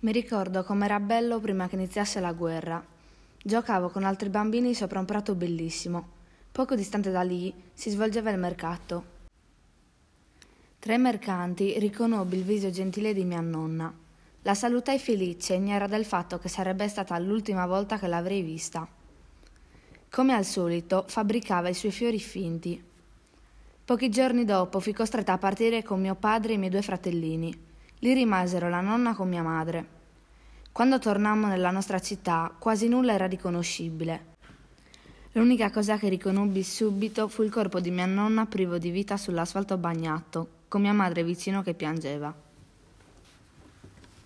Mi ricordo com'era bello prima che iniziasse la guerra. Giocavo con altri bambini sopra un prato bellissimo. Poco distante da lì si svolgeva il mercato. Tra i mercanti riconobbi il viso gentile di mia nonna. La salutai felice, ignara del fatto che sarebbe stata l'ultima volta che l'avrei vista. Come al solito, fabbricava i suoi fiori finti. Pochi giorni dopo fui costretta a partire con mio padre e i miei 2 fratellini. Lì rimasero la nonna con mia madre. Quando tornammo nella nostra città, quasi nulla era riconoscibile. L'unica cosa che riconobbi subito fu il corpo di mia nonna privo di vita sull'asfalto bagnato, con mia madre vicino che piangeva.